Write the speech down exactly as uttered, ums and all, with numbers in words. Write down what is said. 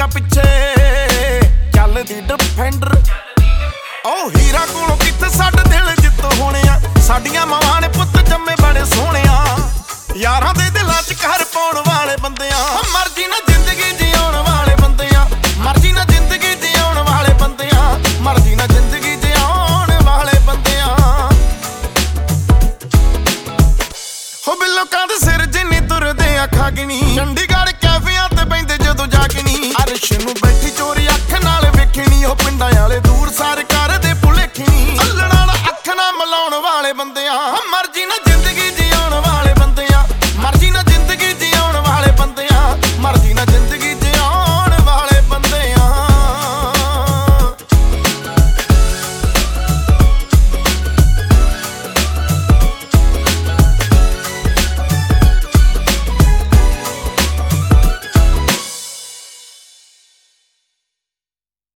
ਪਿੱਛੇ ਚੱਲਦੀ ਡਿਫੈਂਡਰ। ਉਹ ਹੀਰਾ ਕੋਲੋਂ ਕਿੱਥੇ ਸਾਡੇ ਦਿਲ ਜਿੱਤ ਹੋਣੇ ਆ, ਸਾਡੀਆਂ ਮਾਵਾਂ ਨੇ ਪੁੱਤ ਜੰਮੇ ਬੜੇ ਸੋਹਣਿਆ। ਯਾਰਾਂ ਦੇ ਦਿਲਾਂ 'ਚ ਘਰ ਪਾਉਣ ਵਾਲੇ ਬੰਦਿਆਂ, ਮਰਜ਼ੀ ਨਾਲ ਜ਼ਿੰਦਗੀ ਜੀ